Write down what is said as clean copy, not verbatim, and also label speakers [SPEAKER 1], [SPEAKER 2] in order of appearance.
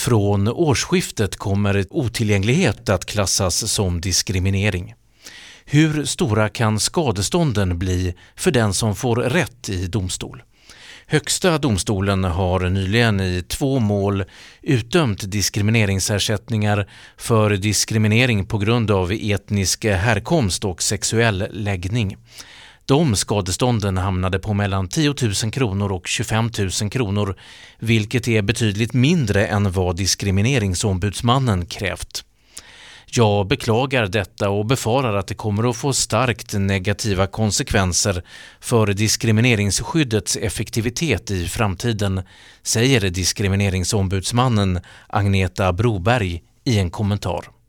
[SPEAKER 1] Från årsskiftet kommer otillgänglighet att klassas som diskriminering. Hur stora kan skadestånden bli för den som får rätt i domstol? Högsta domstolen har nyligen i 2 mål utdömt diskrimineringsersättningar för diskriminering på grund av etnisk härkomst och sexuell läggning. De skadestånden hamnade på mellan 10 000 kronor och 25 000 kronor, vilket är betydligt mindre än vad diskrimineringsombudsmannen krävt. Jag beklagar detta och befarar att det kommer att få starkt negativa konsekvenser för diskrimineringsskyddets effektivitet i framtiden, säger diskrimineringsombudsmannen Agneta Broberg i en kommentar.